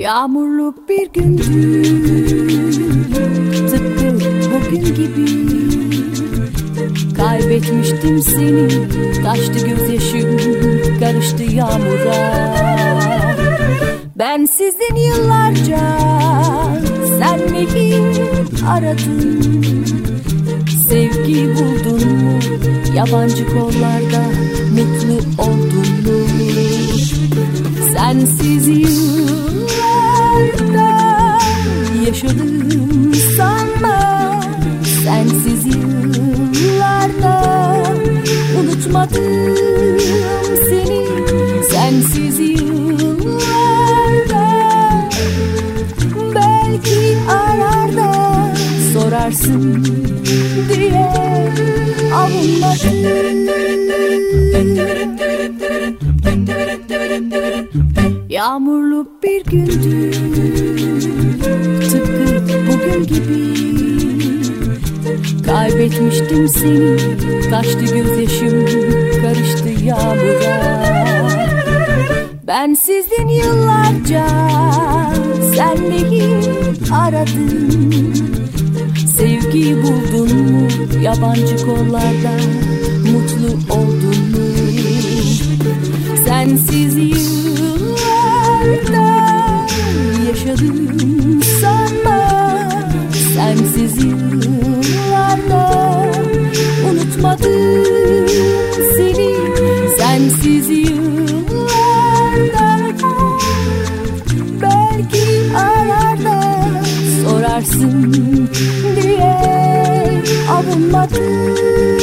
Yağmurlu bir gündü, tıpkı bugün gibi. Kaybetmiştim seni, taştı gözyaşım, karıştı yağmura. Ben sizin yıllarca, sen neyi aradın? Sevgi buldun mu, yabancı kollarda mutlu oldun mu? Sensiz yıllarda yaşadım sanma, sensiz yıllarda unutmadım seni, sensiz yıllarda belki ararda sorarsın diye avunmadım. Yağmurlu bir gündü, tıpkı bugün gibi. Kaybetmiştim seni, taştı gözyaşım, karıştı yağmura. Ben sizin yıllarca, sen neyi aradın? Sevgi buldun mu, yabancı kollarda mutlu oldun mu? Sensiz yıllarda yaşadım sanma, sensiz yıllarda unutmadım seni, sensiz yıllarda belki ararda sorarsın diye avunmadım.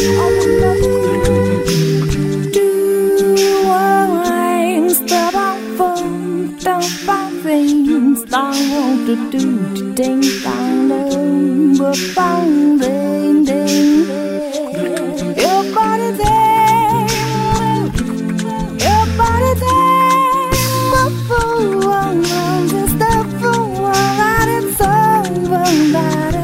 Do do ding dong dong, bang ding ding. Your body there, your body there, my fool, I'm just a fool, that it's over, that